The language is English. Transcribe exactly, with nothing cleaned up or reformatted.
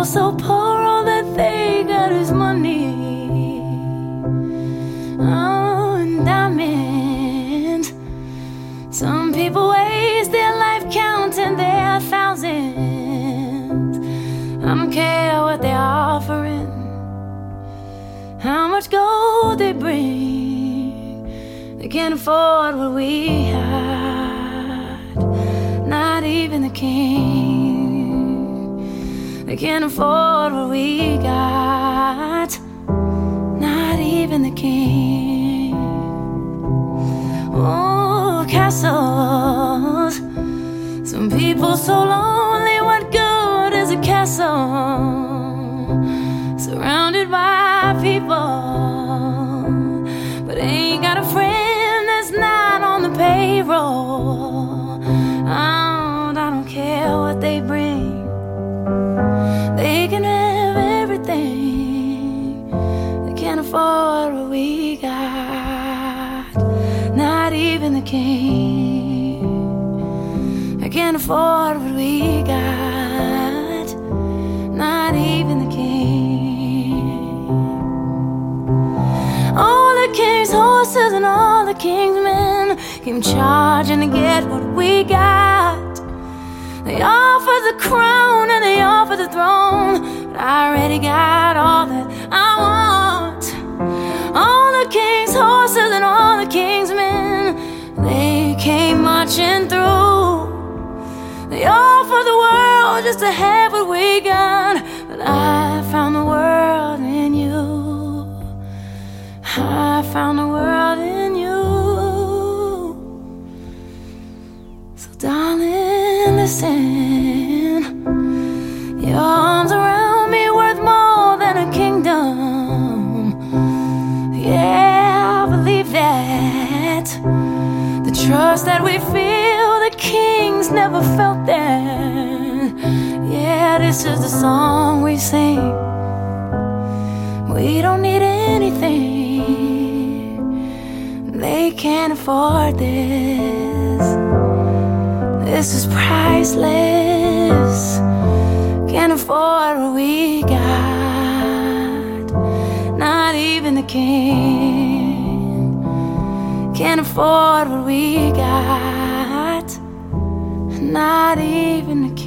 so poor, all that they got is money. Oh, and diamonds. Some people waste their life counting their thousands. I don't care what they're offering, how much gold they bring. They can't afford what we had, not even the king. They can't afford what we got, not even the king. Oh, castles. Some people so lonely, what good is a castle surrounded by people, but ain't got a friend that's not on the payroll? Oh, I don't care what they bring, they can have everything. They can't afford what we got, not even the king. They can't afford what we got, not even the king. All the king's horses and all the king's men came charging to get what we got. They offer the crown and they offer the throne, but I already got all that I want. All the king's horses and all the king's men, they came marching through. They offer the world just to have what we got, but I found the world in you. I found the world in you. So darling, listen. Your arms around me worth more than a kingdom. Yeah, I believe that. The trust that we feel, the kings never felt that. Yeah, this is the song we sing. We don't need anything, they can't afford this. This is priceless, can't afford what we got, not even the king. Can't afford what we got, not even the king.